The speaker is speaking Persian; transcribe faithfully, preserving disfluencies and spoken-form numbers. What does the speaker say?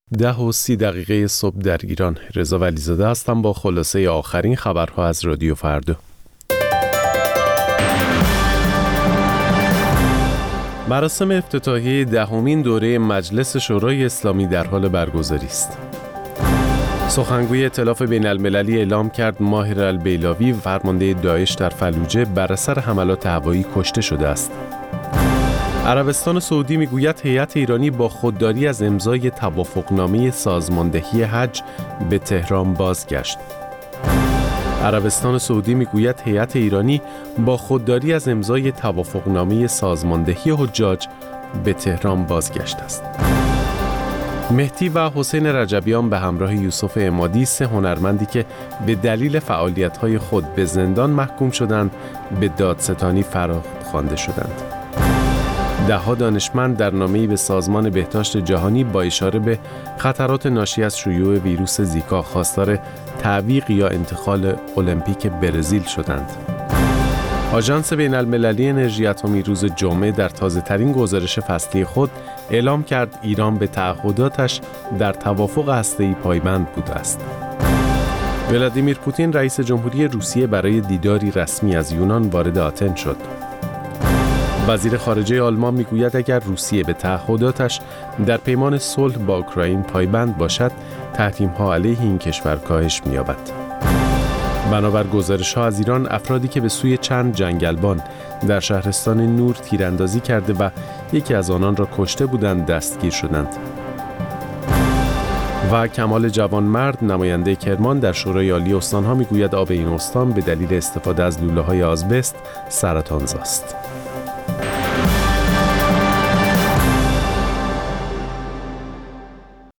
ده و سی دقیقه صبح در ایران. رضا ولیزاده هستم با خلاصه آخرین خبرها از رادیو فردا. مراسم افتتاحیه دهمین دوره مجلس شورای اسلامی در حال برگزاری است. سخنگوی ائتلاف بین المللی اعلام کرد ماهر البیلاوی، فرمانده داعش در فلوجه، بر اثر حملات هوایی کشته شده است. عربستان سعودی میگوید هیئت ایرانی با خودداری از امضای توافقنامه سازماندهی حج به تهران بازگشت. عربستان سعودی میگوید هیئت ایرانی با خودداری از امضای توافقنامه سازماندهی حجاج به تهران بازگشت است. مهدی و حسین رجبیان به همراه یوسف عمادی، سه هنرمندی که به دلیل فعالیت‌های خود به زندان محکوم شدند، به دادستانی فراخوانده خوانده شدند. ده‌ها دانشمند در نامه‌ای به سازمان بهداشت جهانی با اشاره به خطرات ناشی از شیوع ویروس زیکا خواستار تعویق یا انتقال المپیک برزیل شدند. آژانس بین المللی انرژی اتمی روز جمعه در تازه‌ترین گزارش فصلی خود اعلام کرد ایران به تعهداتش در توافق هسته‌ای پایبند بوده است. ولادیمیر پوتین رئیس جمهوری روسیه برای دیداری رسمی از یونان وارد آتن شد. وزیر خارجه آلمان میگوید اگر روسیه به تعهداتش در پیمان صلح با اوکراین پایبند باشد، تحریم‌ها علیه این کشور کاهش می‌یابد. بنابر گزارش‌ها از ایران، افرادی که به سوی چند جنگلبان در شهرستان نور تیراندازی کرده و یکی از آنان را کشته بودند دستگیر شدند. و کمال جوانمرد، نماینده کرمان در شورای عالی استان‌ها میگوید آب این استان به دلیل استفاده از لوله‌های آزبست سرطانزاست.